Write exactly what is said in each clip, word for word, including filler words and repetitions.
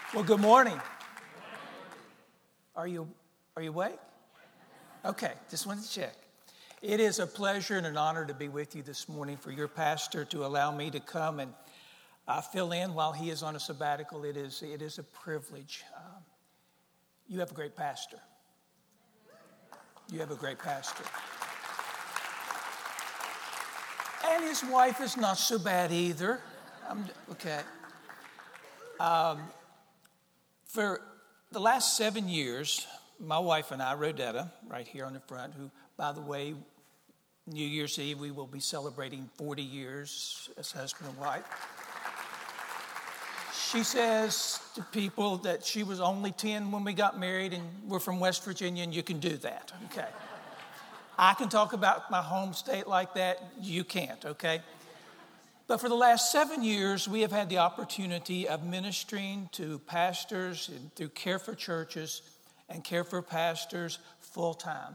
Well, good morning. Are you are you awake? Okay, just wanted to check. It is a pleasure and an honor to be with you this morning, for your pastor to allow me to come and uh, fill in while he is on a sabbatical. It is it is a privilege. Um, you have a great pastor. You have a great pastor. And his wife is not so bad either. I'm, okay. Um, for the last seven years, my wife and I, Rodetta, right here on the front, who, by the way, New Year's Eve, we will be celebrating forty years as husband and wife. She says to people that she was only ten when we got married and we're from West Virginia and you can do that, okay? I can talk about my home state like that. You can't, okay? But for the last seven years, we have had the opportunity of ministering to pastors and through Care for Churches and Care for Pastors full time.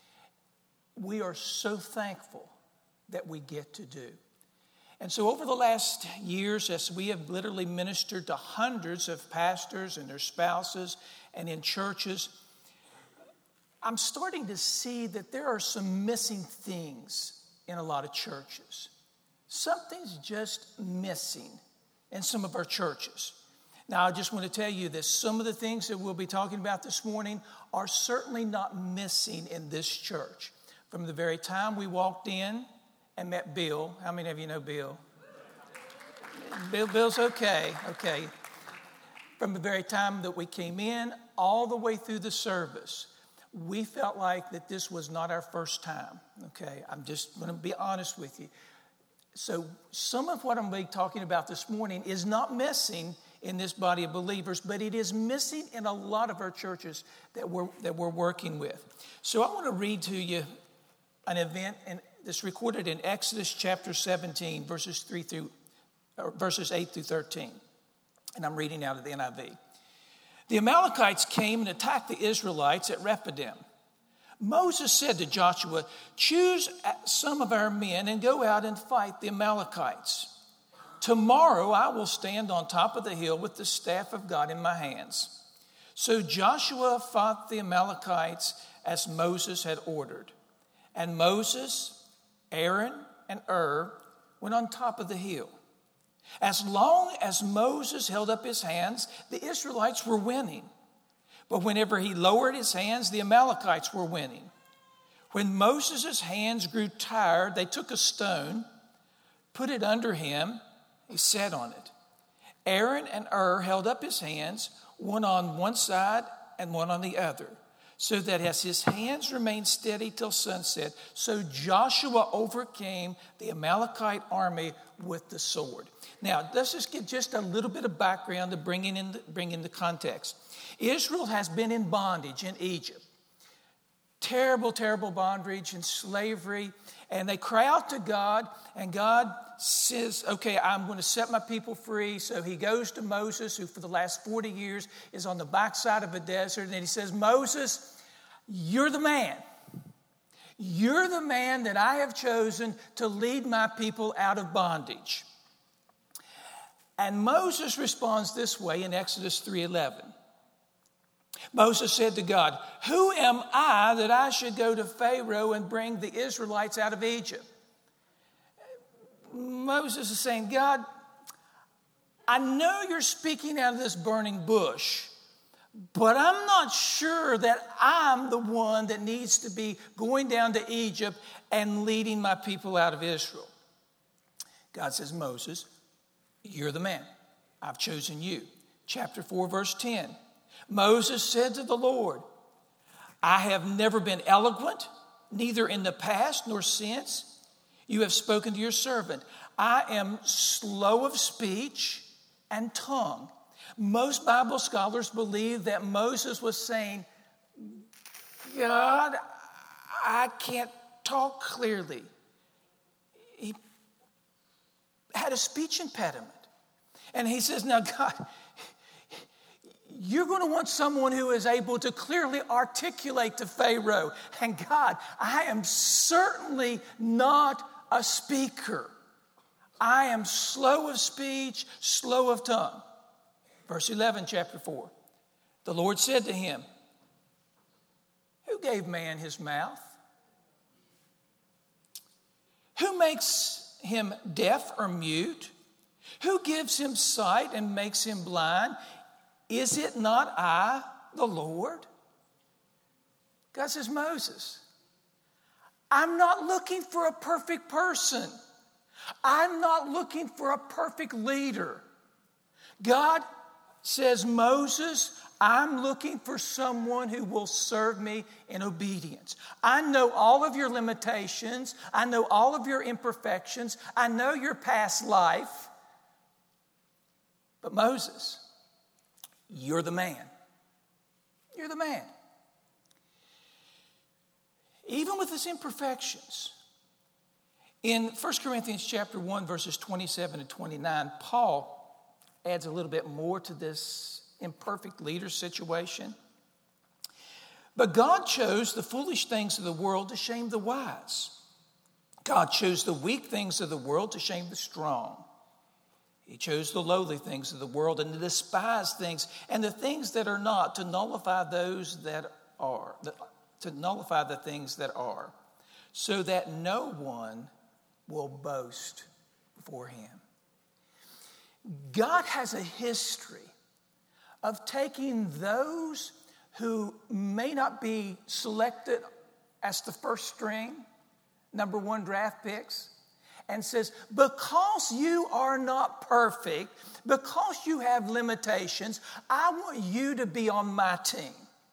We are so thankful that we get to do. And so over the last years, as we have literally ministered to hundreds of pastors and their spouses and in churches, I'm starting to see that there are some missing things in a lot of churches. Something's just missing in some of our churches. Now, I just want to tell you that some of the things that we'll be talking about this morning are certainly not missing in this church. From the very time we walked in and met Bill. How many of you know Bill? Bill Bill's okay, okay. From the very time that we came in, all the way through the service, we felt like that this was not our first time, okay? I'm just going to be honest with you. So some of what I'm going to be talking about this morning is not missing in this body of believers, but it is missing in a lot of our churches that we're, that we're working with. So I want to read to you an event in, that's recorded in Exodus chapter seventeen, verses three through, or verses eight through thirteen. And I'm reading out of the N I V. The Amalekites came and attacked the Israelites at Rephidim. Moses said to Joshua, "Choose some of our men and go out and fight the Amalekites. Tomorrow I will stand on top of the hill with the staff of God in my hands." So Joshua fought the Amalekites as Moses had ordered. And Moses, Aaron, and Hur went on top of the hill. As long as Moses held up his hands, the Israelites were winning. But whenever he lowered his hands, the Amalekites were winning. When Moses' hands grew tired, they took a stone, put it under him, he sat on it. Aaron and Hur held up his hands, one on one side and one on the other, so that as his hands remained steady till sunset, so Joshua overcame the Amalekite army with the sword. Now, let's just give just a little bit of background to bring in, the, bring in the context. Israel has been in bondage in Egypt. Terrible, terrible bondage and slavery. And they cry out to God, and God says, okay, I'm going to set my people free. So he goes to Moses, who for the last forty years is on the backside of a desert. And he says, "Moses, you're the man. You're the man that I have chosen to lead my people out of bondage." And Moses responds this way in Exodus three eleven. Moses said to God, "Who am I that I should go to Pharaoh and bring the Israelites out of Egypt?" Moses is saying, "God, I know you're speaking out of this burning bush, but I'm not sure that I'm the one that needs to be going down to Egypt and leading my people out of Israel." God says, "Moses, you're the man. I've chosen you." Chapter four, verse ten. Moses said to the Lord, "I have never been eloquent, neither in the past nor since you have spoken to your servant. I am slow of speech and tongue." Most Bible scholars believe that Moses was saying, "God, I can't talk clearly." He had a speech impediment. And he says, "Now, God, you're going to want someone who is able to clearly articulate to Pharaoh. And God, I am certainly not a speaker. I am slow of speech, slow of tongue." Verse eleven, chapter four. The Lord said to him, who gave man his mouth? Who makes him deaf or mute? Who gives him sight and makes him blind? Is it not I, the Lord? God says, Moses, I'm not looking for a perfect person. I'm not looking for a perfect leader. God says, Moses, I'm looking for someone who will serve me in obedience. I know all of your limitations. I know all of your imperfections. I know your past life. But Moses, you're the man. You're the man. Even with his imperfections, in First Corinthians chapter one, verses twenty-seven and twenty-nine, Paul adds a little bit more to this imperfect leader situation. But God chose the foolish things of the world to shame the wise. God chose the weak things of the world to shame the strong. He chose the lowly things of the world and the despised things and the things that are not to nullify those that are, to nullify the things that are, so that no one will boast before him. God has a history of taking those who may not be selected as the first string, number one draft picks, and says, because you are not perfect, because you have limitations, I want you to be on my team.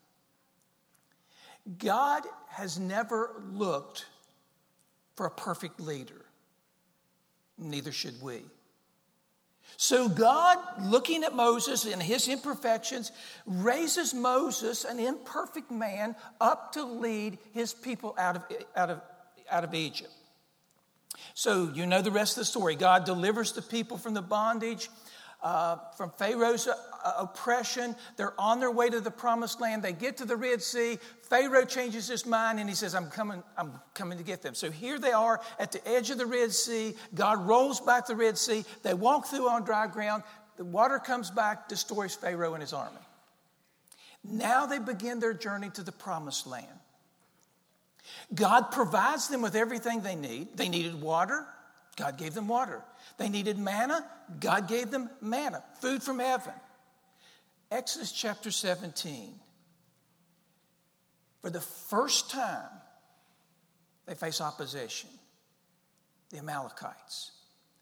God has never looked for a perfect leader. Neither should we. So God, looking at Moses and his imperfections, raises Moses, an imperfect man, up to lead his people out of, out of, out of Egypt. So you know the rest of the story. God delivers the people from the bondage, uh, from Pharaoh's uh, oppression. They're on their way to the promised land. They get to the Red Sea. Pharaoh changes his mind and he says, I'm coming, I'm coming to get them. So here they are at the edge of the Red Sea. God rolls back the Red Sea. They walk through on dry ground. The water comes back, destroys Pharaoh and his army. Now they begin their journey to the promised land. God provides them with everything they need. They needed water. God gave them water. They needed manna. God gave them manna, food from heaven. Exodus chapter seventeen. For the first time, they face opposition. The Amalekites.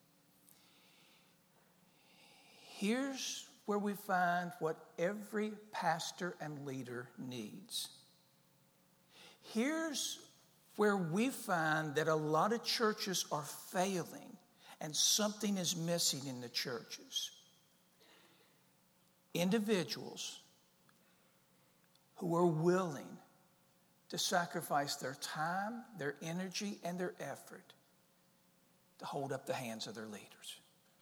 Here's where we find what every pastor and leader needs. Here's where we find that a lot of churches are failing and something is missing in the churches. Individuals who are willing to sacrifice their time, their energy, and their effort to hold up the hands of their leaders.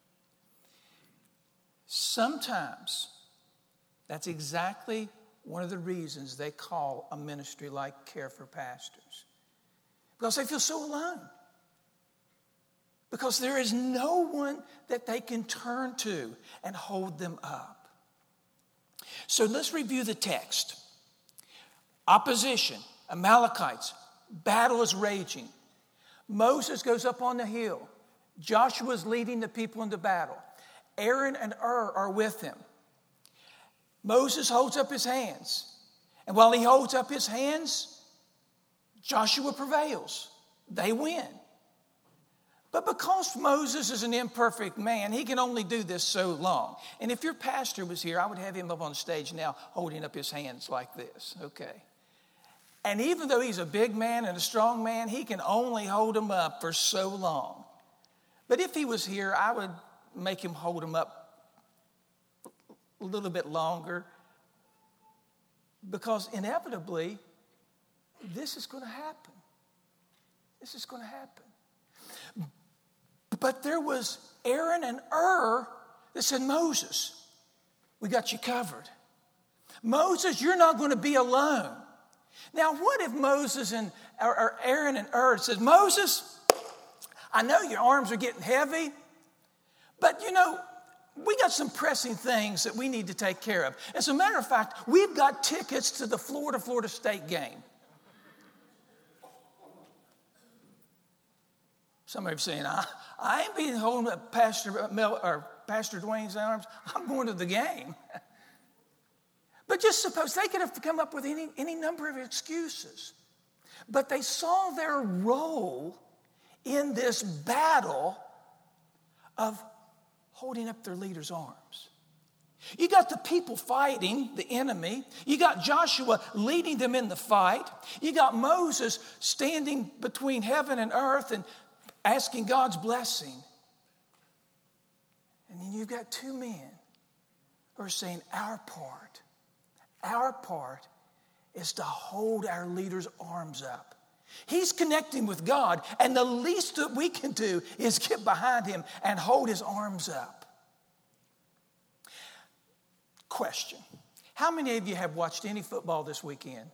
Sometimes that's exactly one of the reasons they call a ministry like Care for Pastors. Because they feel so alone. Because there is no one that they can turn to and hold them up. So let's review the text. Opposition, Amalekites, battle is raging. Moses goes up on the hill. Joshua is leading the people into battle. Aaron and Ur are with him. Moses holds up his hands. And while he holds up his hands, Joshua prevails. They win. But because Moses is an imperfect man, he can only do this so long. And if your pastor was here, I would have him up on stage now holding up his hands like this, okay? And even though he's a big man and a strong man, he can only hold them up for so long. But if he was here, I would make him hold them up a little bit longer, because inevitably, this is going to happen. This is going to happen. But there was Aaron and Ur that said, Moses, we got you covered. Moses, you're not going to be alone. Now, what if Moses and or, or Aaron and Ur said, Moses, I know your arms are getting heavy, but you know, we got some pressing things that we need to take care of. As a matter of fact, we've got tickets to the Florida-Florida State game. Some of you are saying, I, I ain't being holding up Pastor Mel or Pastor Dwayne's arms. I'm going to the game. But just suppose they could have come up with any, any number of excuses. But they saw their role in this battle of holding up their leader's arms. You got the people fighting the enemy. You got Joshua leading them in the fight. You got Moses standing between heaven and earth and asking God's blessing. And then you've got two men who are saying, our part, our part is to hold our leader's arms up. He's connecting with God, and the least that we can do is get behind him and hold his arms up. Question. How many of you have watched any football this weekend?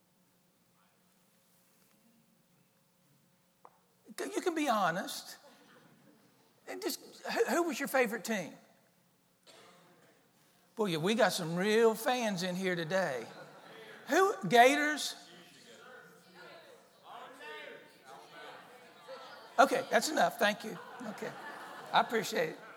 You can be honest. And just, who, who was your favorite team? Boy, yeah, we got some real fans in here today. Who? Gators? Okay, that's enough. Thank you. Okay, I appreciate it.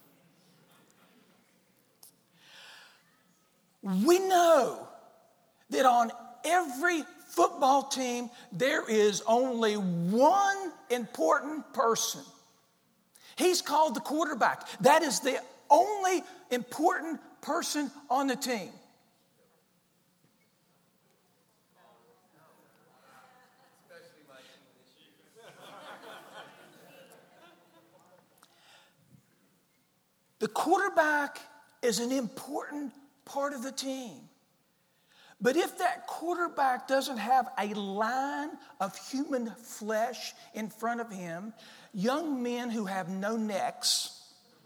We know that on every football team, there is only one important person. He's called the quarterback. That is the only important person on the team. The quarterback is an important part of the team. But if that quarterback doesn't have a line of human flesh in front of him, young men who have no necks,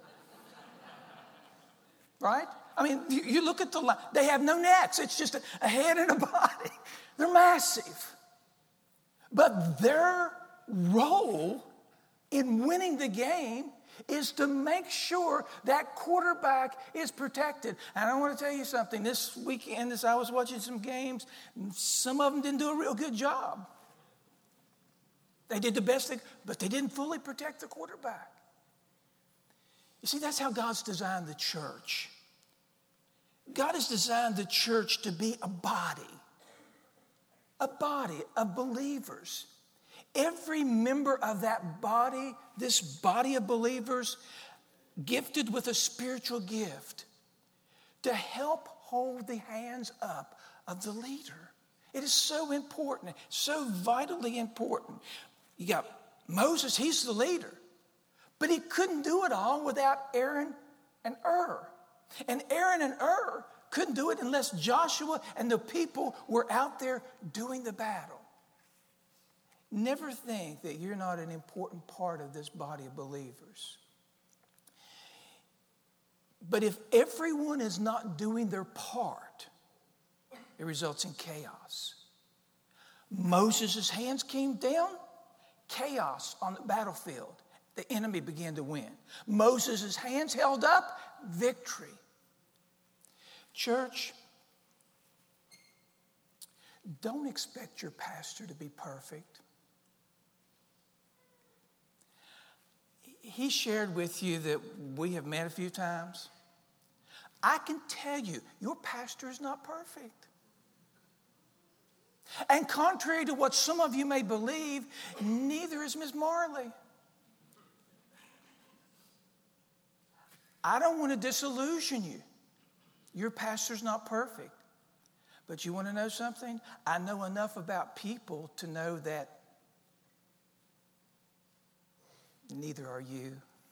right? I mean, you, you look at the line, they have no necks. It's just a, a head and a body. They're massive. But their role in winning the game is to make sure that quarterback is protected. And I want to tell you something. This weekend, as I was watching some games, some of them didn't do a real good job. They did the best they, but they didn't fully protect the quarterback. You see, that's how God's designed the church. God has designed the church to be a body, a body of believers. Every member of that body, this body of believers, gifted with a spiritual gift to help hold the hands up of the leader. It is so important, so vitally important. You got Moses, he's the leader, but he couldn't do it all without Aaron and Hur. And Aaron and Hur couldn't do it unless Joshua and the people were out there doing the battle. Never think that you're not an important part of this body of believers. But if everyone is not doing their part, it results in chaos. Moses' hands came down, chaos on the battlefield. The enemy began to win. Moses' hands held up, victory. Church, don't expect your pastor to be perfect. He shared with you that we have met a few times. I can tell you, your pastor is not perfect. And contrary to what some of you may believe, neither is Miz Marley. I don't want to disillusion you. Your pastor's not perfect. But you want to know something? I know enough about people to know that neither are you.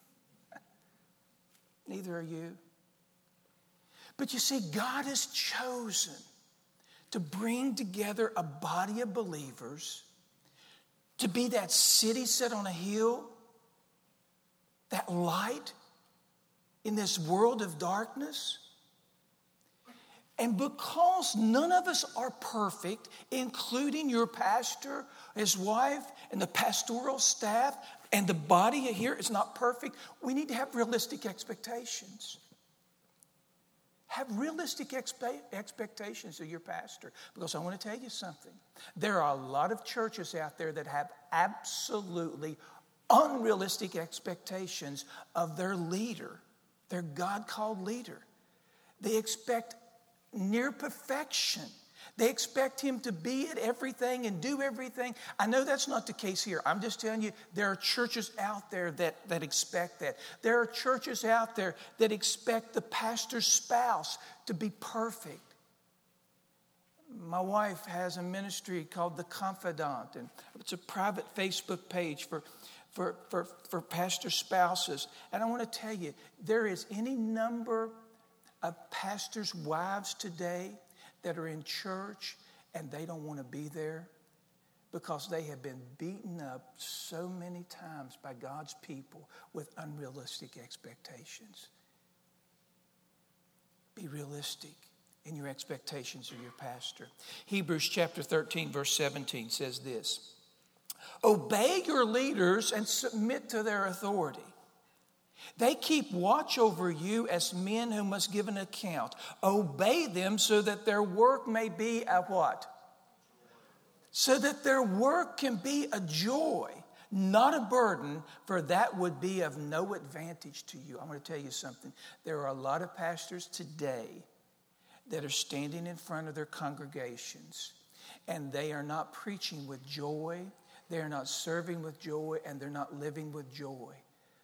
Neither are you. But you see, God has chosen to bring together a body of believers, to be that city set on a hill, that light in this world of darkness. And because none of us are perfect, including your pastor, his wife, and the pastoral staff, And the body here is not perfect. We need to have realistic expectations. Have realistic expe- expectations of your pastor. Because I want to tell you something. There are a lot of churches out there that have absolutely unrealistic expectations of their leader, their God-called leader. They expect near perfection. They expect him to be at everything and do everything. I know that's not the case here. I'm just telling you, there are churches out there that, that expect that. There are churches out there that expect the pastor's spouse to be perfect. My wife has a ministry called The Confidant, and it's a private Facebook page for, for, for, for pastor spouses. And I want to tell you, there is any number of pastors' wives today that are in church and they don't want to be there because they have been beaten up so many times by God's people with unrealistic expectations. Be realistic in your expectations of your pastor. Hebrews chapter thirteen, verse seventeen says this: obey your leaders and submit to their authority. They keep watch over you as men who must give an account. Obey them so that their work may be a what? So that their work can be a joy, not a burden, for that would be of no advantage to you. I'm going to tell you something. There are a lot of pastors today that are standing in front of their congregations, and they are not preaching with joy, they are not serving with joy, and they're not living with joy.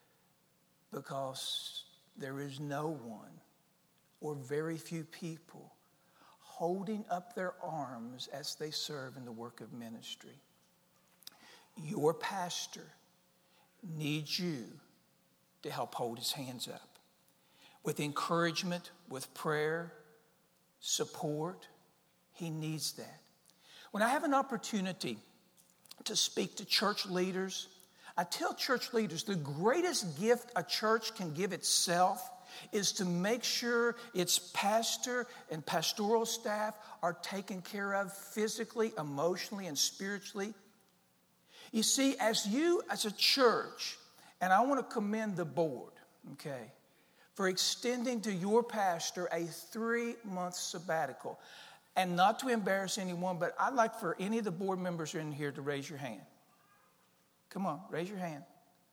Because there is no one or very few people holding up their arms as they serve in the work of ministry. Your pastor needs you to help hold his hands up with encouragement, with prayer, support. He needs that. When I have an opportunity to speak to church leaders, I tell church leaders the greatest gift a church can give itself is to make sure its pastor and pastoral staff are taken care of physically, emotionally, and spiritually. You see, as you, as a church, and I want to commend the board, okay, for extending to your pastor a three-month sabbatical. And not to embarrass anyone, but I'd like for any of the board members in here to raise your hand. Come on, raise your hand.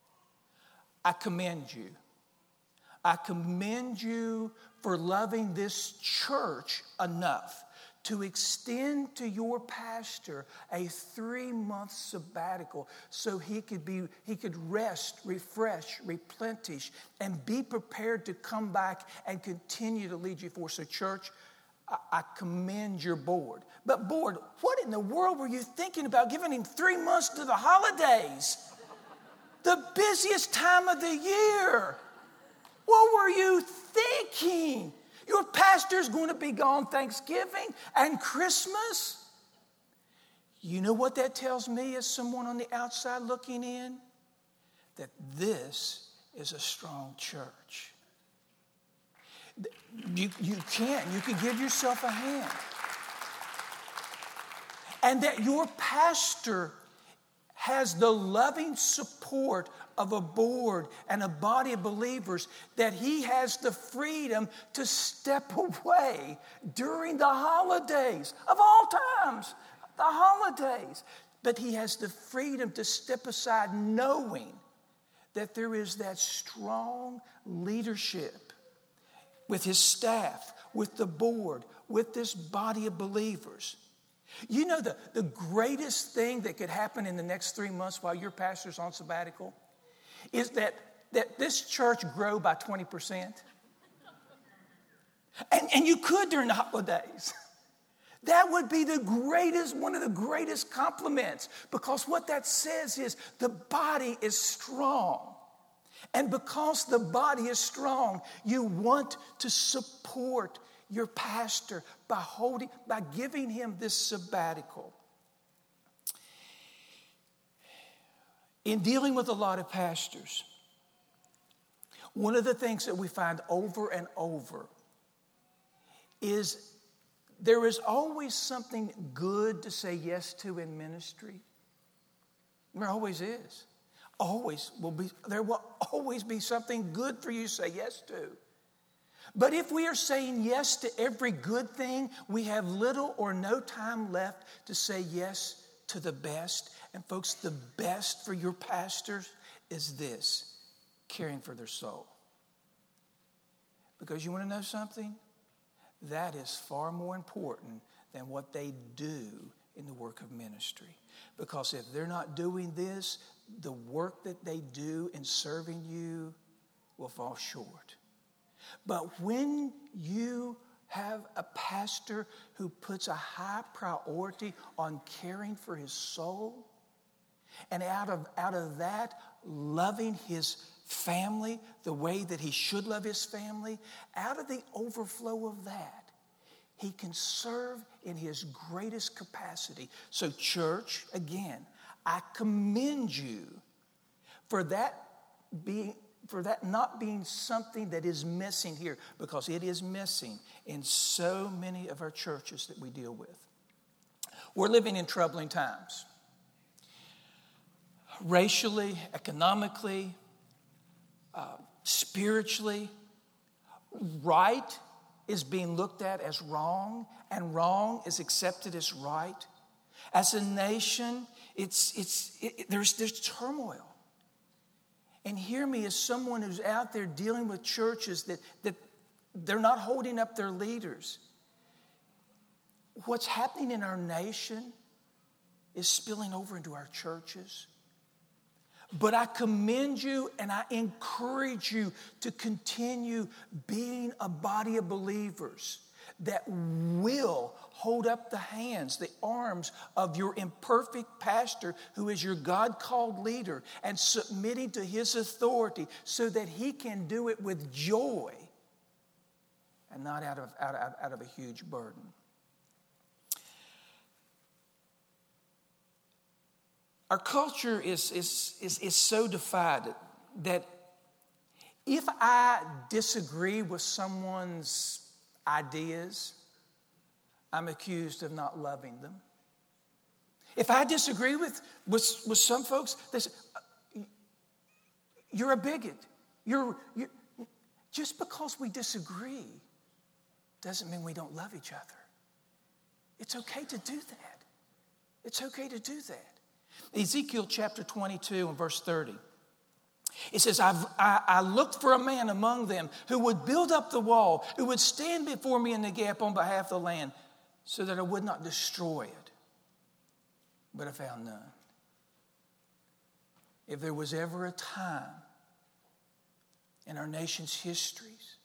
I commend you. I commend you for loving this church enough to extend to your pastor a three-month sabbatical so he could be, he could rest, refresh, replenish, and be prepared to come back and continue to lead you forward. So church, I, I commend your board. But board, what in the world were you thinking about giving him three months to the holidays? The busiest time of the year. What were you thinking? Your pastor's going to be gone Thanksgiving and Christmas. You know what that tells me as someone on the outside looking in? That this is a strong church. You, you can. You can give yourself a hand. And that your pastor has the loving support of a board and a body of believers, that he has the freedom to step away during the holidays of all times, the holidays. But he has the freedom to step aside knowing that there is that strong leadership with his staff, with the board, with this body of believers. You know the, the greatest thing that could happen in the next three months while your pastor's on sabbatical is that, that this church grow by twenty percent. And, and you could during the holidays. That would be the greatest, one of the greatest compliments, because what that says is the body is strong. And because the body is strong, you want to support your pastor by holding, by giving him this sabbatical. In dealing with a lot of pastors, one of the things that we find over and over is there is always something good to say yes to in ministry. There always is. always will be, there will always be something good for you to say yes to. But if we are saying yes to every good thing, we have little or no time left to say yes to the best. And folks, the best for your pastors is this: caring for their soul. Because you want to know something? That is far more important than what they do in the work of ministry. Because if they're not doing this, the work that they do in serving you will fall short. But when you have a pastor who puts a high priority on caring for his soul, and out of, out of that, loving his family the way that he should love his family, out of the overflow of that, he can serve in his greatest capacity. So church, again, I commend you for that being for that not being something that is missing here, because it is missing in so many of our churches that we deal with. We're living in troubling times. Racially, economically, uh, spiritually, right is being looked at as wrong, and wrong is accepted as right. As a nation, it's it's it, there's there's turmoil. And hear me, as someone who's out there dealing with churches that, that they're not holding up their leaders. What's happening in our nation is spilling over into our churches. But I commend you and I encourage you to continue being a body of believers that will hold up the hands, the arms of your imperfect pastor who is your God-called leader, and submitting to his authority so that he can do it with joy and not out of, out of, out of a huge burden. Our culture is, is, is, is so divided that if I disagree with someone's ideas, I'm accused of not loving them. If I disagree with, with, with some folks, they say, you're a bigot. You're, you're, just because we disagree doesn't mean we don't love each other. It's okay to do that. It's okay to do that. Ezekiel chapter twenty-two and verse thirty. It says, I've, I, I looked for a man among them who would build up the wall, who would stand before me in the gap on behalf of the land, so that I would not destroy it. But I found none. If there was ever a time in our nation's histories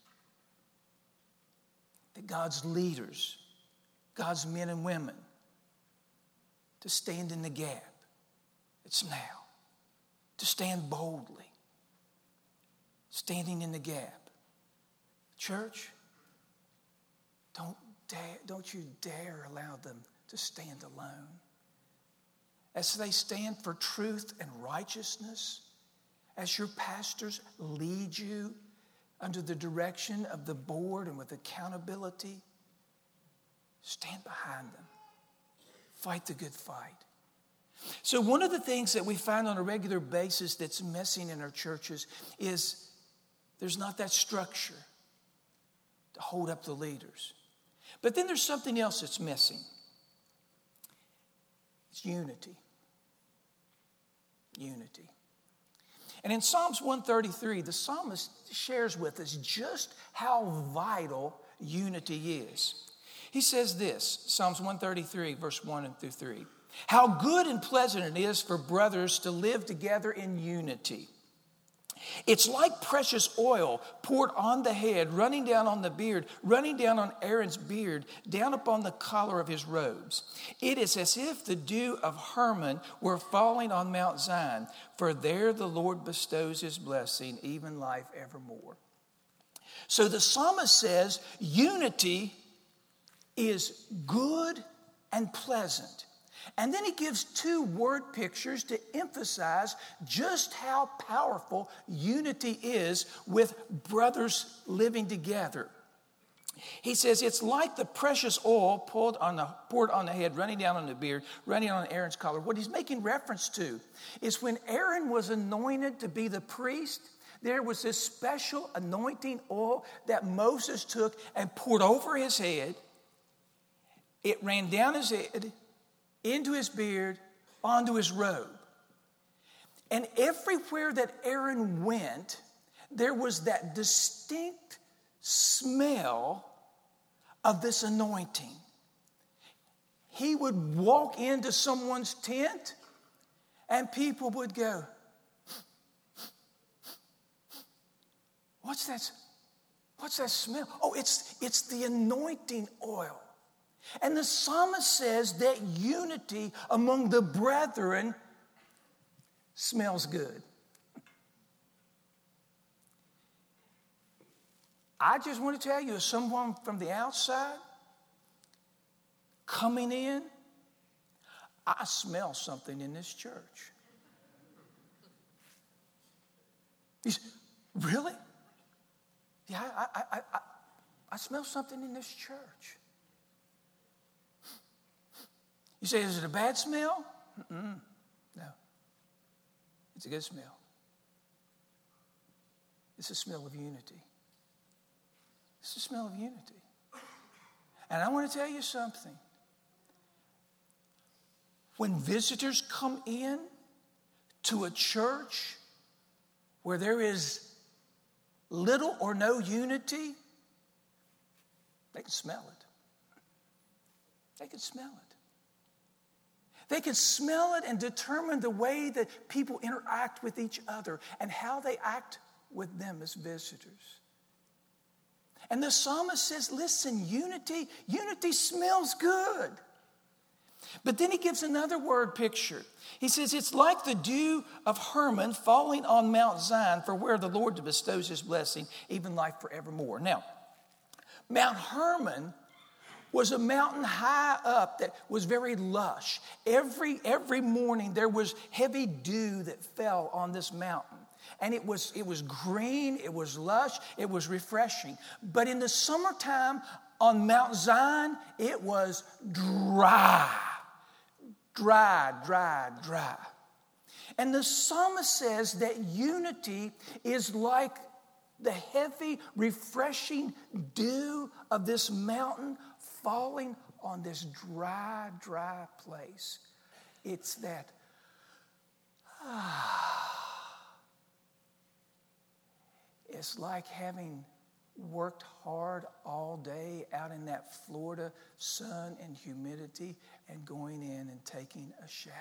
that God's leaders, God's men and women, to stand in the gap, it's now. To stand boldly. Standing in the gap. Church, don't dare, don't you dare allow them to stand alone. As they stand for truth and righteousness, as your pastors lead you under the direction of the board and with accountability, stand behind them. Fight the good fight. So one of the things that we find on a regular basis that's missing in our churches is there's not that structure to hold up the leaders. But then there's something else that's missing. It's unity. Unity. And in Psalms one thirty-three, the psalmist shares with us just how vital unity is. He says this, Psalms one thirty-three, verse one and through three. How good and pleasant it is for brothers to live together in unity. It's like precious oil poured on the head, running down on the beard, running down on Aaron's beard, down upon the collar of his robes. It is as if the dew of Hermon were falling on Mount Zion, for there the Lord bestows his blessing, even life evermore. So the psalmist says unity is good and pleasant. And then he gives two word pictures to emphasize just how powerful unity is with brothers living together. He says, it's like the precious oil poured on the, poured on the head, running down on the beard, running on Aaron's collar. What he's making reference to is when Aaron was anointed to be the priest, there was this special anointing oil that Moses took and poured over his head. It ran down his head, into his beard, onto his robe. And everywhere that Aaron went, there was that distinct smell of this anointing. He would walk into someone's tent and people would go, what's that? What's that smell? Oh, it's, it's the anointing oil. And the psalmist says that unity among the brethren smells good. I just want to tell you, as someone from the outside coming in, I smell something in this church. He's, really? Yeah, I, I, I, I, I smell something in this church. You say, is it a bad smell? Mm-mm. No. It's a good smell. It's a smell of unity. It's the smell of unity. And I want to tell you something. When visitors come in to a church where there is little or no unity, they can smell it. They can smell it. They can smell it and determine the way that people interact with each other and how they act with them as visitors. And the psalmist says, listen, unity, unity smells good. But then he gives another word picture. He says, it's like the dew of Hermon falling on Mount Zion, for where the Lord bestows his blessing, even life forevermore. Now, Mount Hermon was a mountain high up that was very lush. Every, every morning there was heavy dew that fell on this mountain. And it was, it was green, it was lush, it was refreshing. But in the summertime on Mount Zion, it was dry. Dry, dry, dry. And the psalmist says that unity is like the heavy, refreshing dew of this mountain falling on this dry, dry place. It's that, ah. It's like having worked hard all day out in that Florida sun and humidity and going in and taking a shower.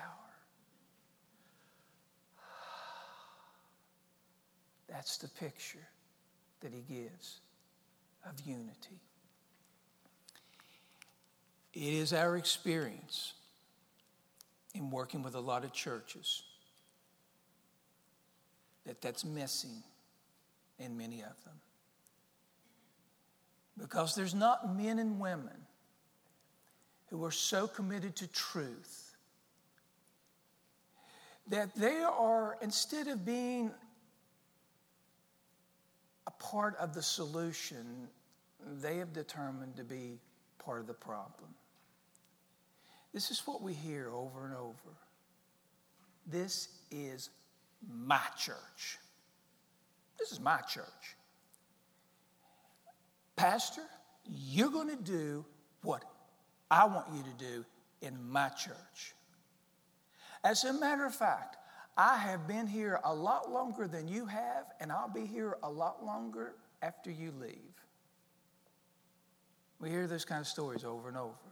That's the picture that he gives of unity. It is our experience in working with a lot of churches that that's missing in many of them. Because there's not men and women who are so committed to truth that they are, instead of being a part of the solution, they have determined to be part of the problem. This is what we hear over and over. This is my church. This is my church. Pastor, you're going to do what I want you to do in my church. As a matter of fact, I have been here a lot longer than you have, and I'll be here a lot longer after you leave. We hear those kind of stories over and over.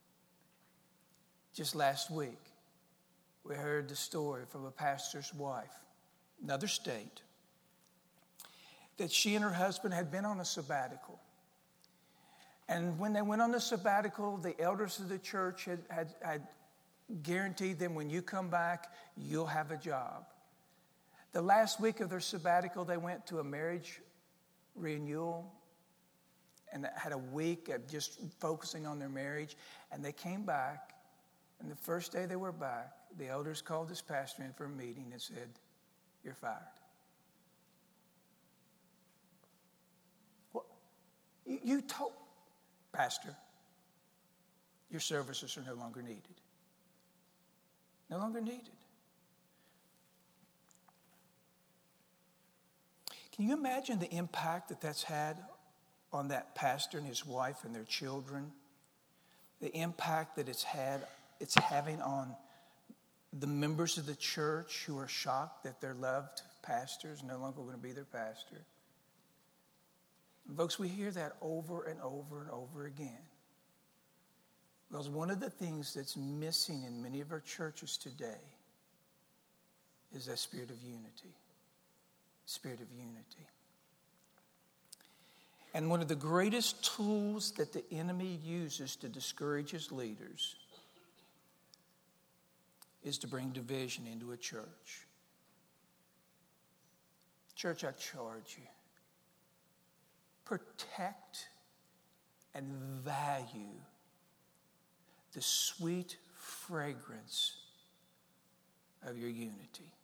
Just last week, we heard the story from a pastor's wife, another state, that she and her husband had been on a sabbatical. And when they went on the sabbatical, the elders of the church had, had, had guaranteed them, when you come back, you'll have a job. The last week of their sabbatical, they went to a marriage renewal and had a week of just focusing on their marriage. And they came back, and the first day they were back, the elders called this pastor in for a meeting and said, "You're fired." You told, Pastor, your services are no longer needed. No longer needed. Can you imagine the impact that that's had on that pastor and his wife and their children? The impact that it's had, it's having on the members of the church who are shocked that their loved pastor is no longer going to be their pastor. And folks, we hear that over and over and over again. Because one of the things that's missing in many of our churches today is that spirit of unity. Spirit of unity. And one of the greatest tools that the enemy uses to discourage his leaders is to bring division into a church. Church, I charge you, protect and value the sweet fragrance of your unity.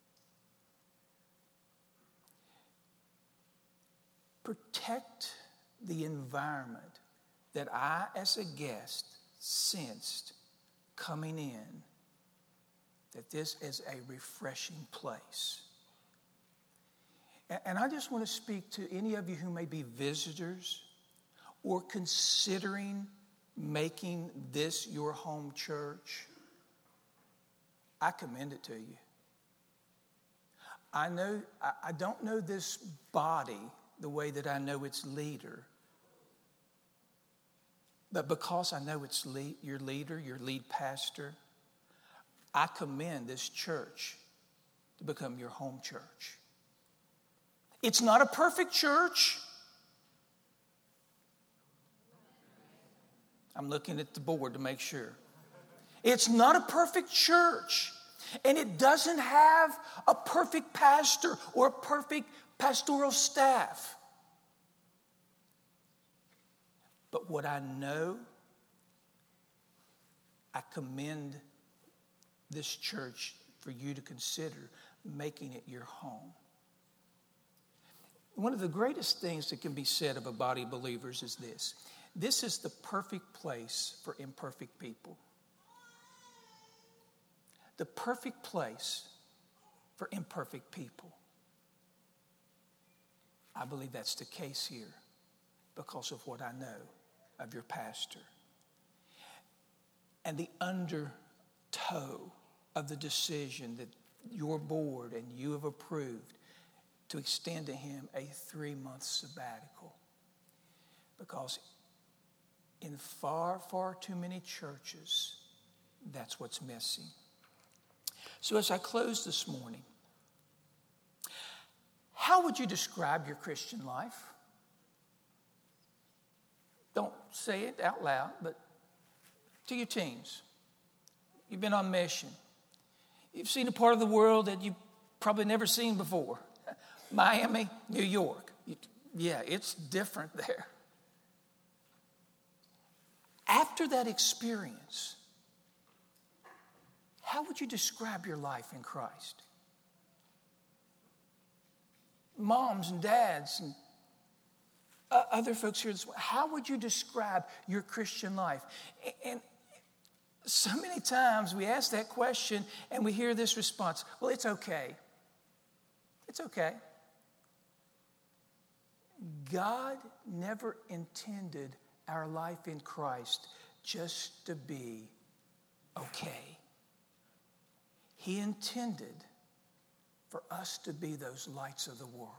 Protect the environment that I, as a guest, sensed coming in, that this is a refreshing place. And I just want to speak to any of you who may be visitors or considering making this your home church. I commend it to you. I know, I don't know this body the way that I know its leader. But because I know its lead, your leader, your lead pastor, I commend this church to become your home church. It's not a perfect church. I'm looking at the board to make sure. It's not a perfect church. And it doesn't have a perfect pastor or a perfect pastoral staff. But what I know, I commend this church for you to consider making it your home. One of the greatest things that can be said of a body of believers is this. This is the perfect place for imperfect people. The perfect place for imperfect people. I believe that's the case here because of what I know of your pastor. And the undertow of the decision that your board and you have approved to extend to him a three-month sabbatical. Because in far, far too many churches, that's what's missing. So as I close this morning, how would you describe your Christian life? Don't say it out loud, but to your teens. You've been on mission. You've seen a part of the world that you've probably never seen before. Miami, New York. Yeah, it's different there. After that experience, how would you describe your life in Christ? Moms and dads and other folks here, how would you describe your Christian life? And so many times we ask that question and we hear this response, well, it's okay. It's okay. God never intended our life in Christ just to be okay. He intended for us to be those lights of the world.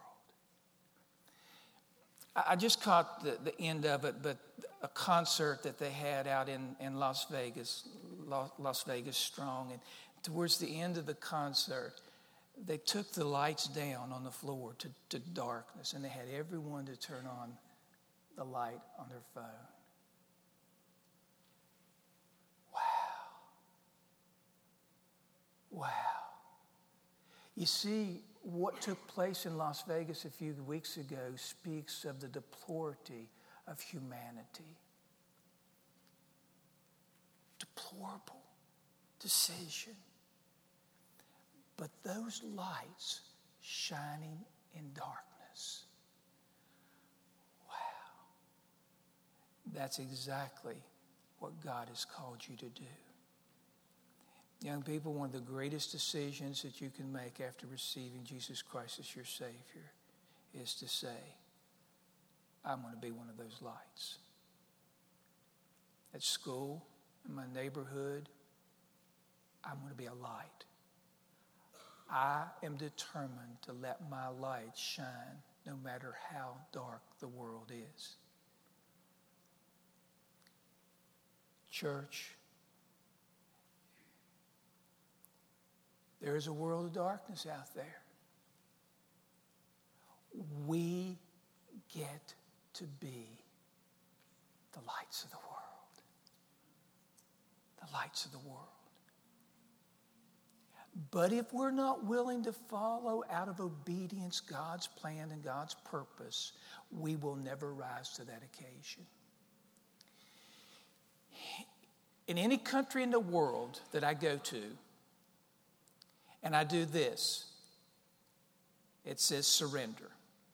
I just caught the, the end of it, but a concert that they had out in, in Las Vegas, Las Vegas Strong, and towards the end of the concert, they took the lights down on the floor to, to darkness, and they had everyone to turn on the light on their phone. Wow. Wow. You see, what took place in Las Vegas a few weeks ago speaks of the deplority of humanity. Deplorable decision. But those lights shining in darkness. Wow. that's exactly what God has called you to do. Young people, one of the greatest decisions that you can make after receiving Jesus Christ as your Savior is to say, I'm going to be one of those lights. At school, in my neighborhood, I'm going to be a light. I am determined to let my light shine no matter how dark the world is. Church, there is a world of darkness out there. We get to be the lights of the world. The lights of the world. But if we're not willing to follow out of obedience God's plan and God's purpose, we will never rise to that occasion. In any country in the world that I go to, and I do this, it says surrender.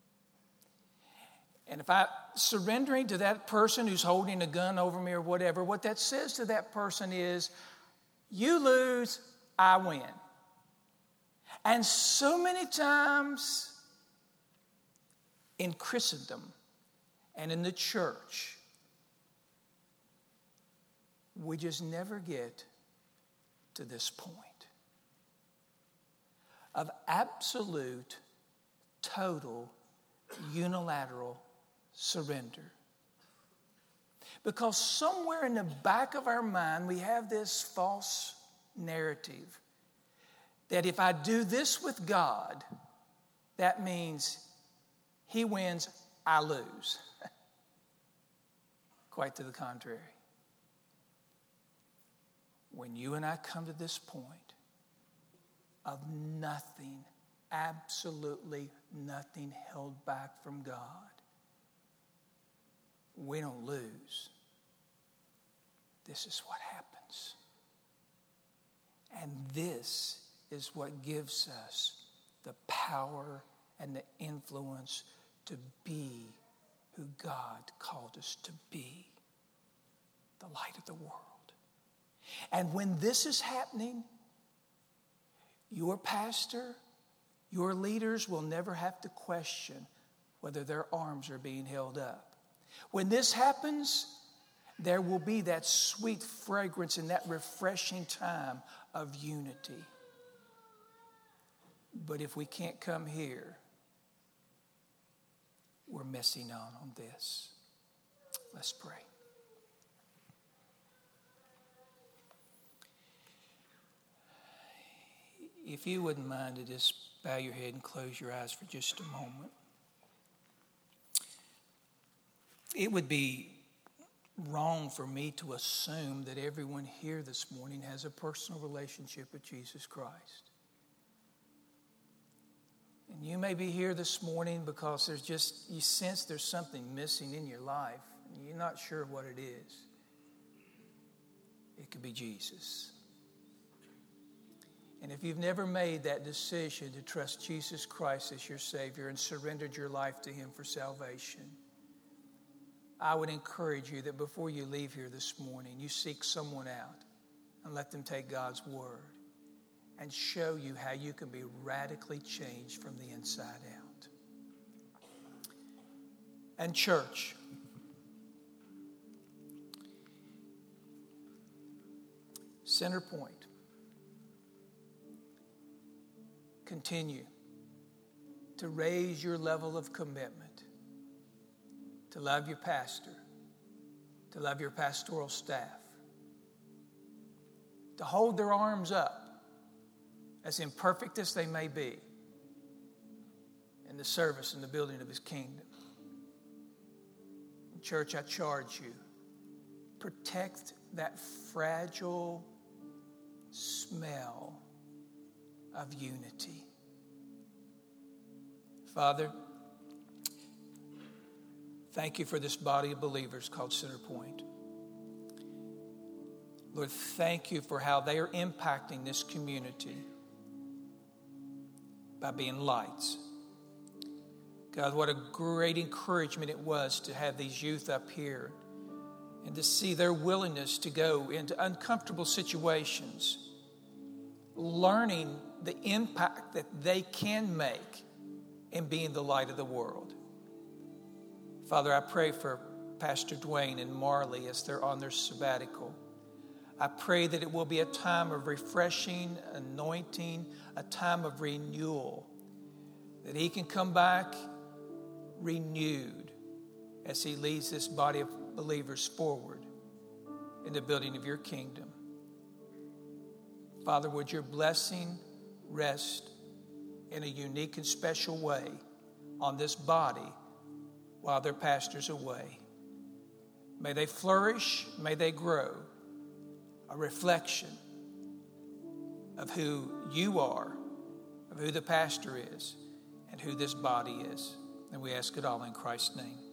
And if I'm surrendering to that person who's holding a gun over me or whatever, what that says to that person is, you lose, I win. And so many times in Christendom and in the church, we just never get to this point of absolute, total, unilateral surrender. Because somewhere in the back of our mind, we have this false narrative that if I do this with God, that means He wins, I lose. Quite to the contrary. When you and I come to this point of nothing, absolutely nothing held back from God, we don't lose. This is what happens. And this is what gives us the power and the influence to be who God called us to be, the light of the world. And when this is happening, your pastor, your leaders will never have to question whether their arms are being held up. When this happens, there will be that sweet fragrance and that refreshing time of unity. But if we can't come here, we're missing out on this. Let's pray. If you wouldn't mind to just bow your head and close your eyes for just a moment. It would be wrong for me to assume that everyone here this morning has a personal relationship with Jesus Christ. And you may be here this morning because there's just, you sense there's something missing in your life, and you're not sure what it is. It could be Jesus. And if you've never made that decision to trust Jesus Christ as your Savior and surrendered your life to Him for salvation, I would encourage you that before you leave here this morning, you seek someone out and let them take God's Word and show you how you can be radically changed from the inside out. And church, Center Point, continue to raise your level of commitment, to love your pastor, to love your pastoral staff, to hold their arms up, as imperfect as they may be, in the service and the building of His kingdom. Church, I charge you, protect that fragile smell of unity. Father, thank you for this body of believers called Center Point. Lord, thank you for how they are impacting this community by being lights. God, what a great encouragement it was to have these youth up here and to see their willingness to go into uncomfortable situations, learning the impact that they can make in being the light of the world. Father, I pray for Pastor Dwayne and Marley as they're on their sabbatical. I pray that it will be a time of refreshing, anointing, a time of renewal, that he can come back renewed as he leads this body of believers forward in the building of your kingdom. Father, would your blessing rest in a unique and special way on this body while their pastor's away. May they flourish, may they grow, a reflection of who you are, of who the pastor is, and who this body is. And we ask it all in Christ's name.